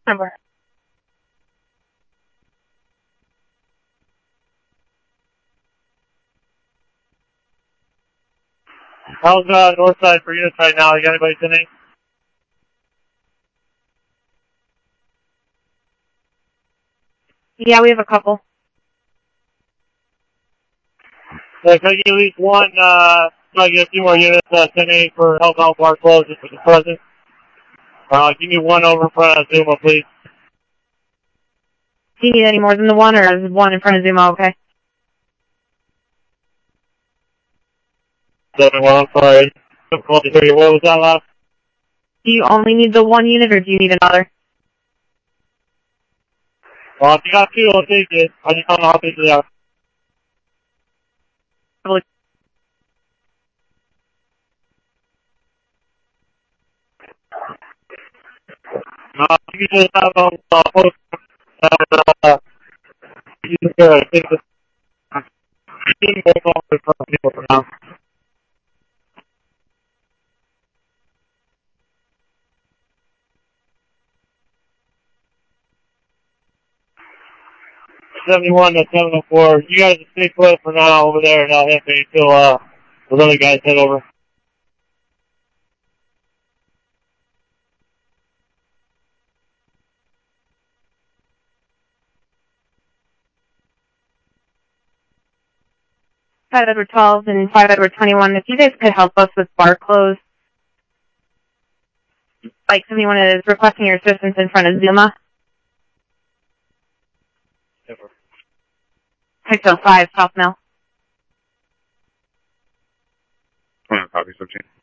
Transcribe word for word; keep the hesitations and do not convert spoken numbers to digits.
Number. How's uh, north side for units right now? You got anybody sending? Yeah, we have a couple. Yeah, can I get at least one, uh, can I get a few more units, uh, sending for help out bar close just for the present? Uh, give me one over in front of Zuma, please. Do you need any more than the one, or is one in front of Zuma okay? Seven, well, I'm sorry. Difficult to hear you. What was that last? Do you only need the one unit, or do you need another? Well, if you got two, I'll take it. I just don't know how big they are. Uh, you just have, um, uh, post, uh, you just, uh, take the, you can go off in front of people for now. seventy-one to seven oh four. You guys stay put for now over there and I'll hit me until, uh, those other guys head over. five Edward twelve and five Edward twenty-one, if you guys could help us with bar close. Like, someone is requesting your assistance in front of Zuma. six oh five South Mill. Copy, seventeen.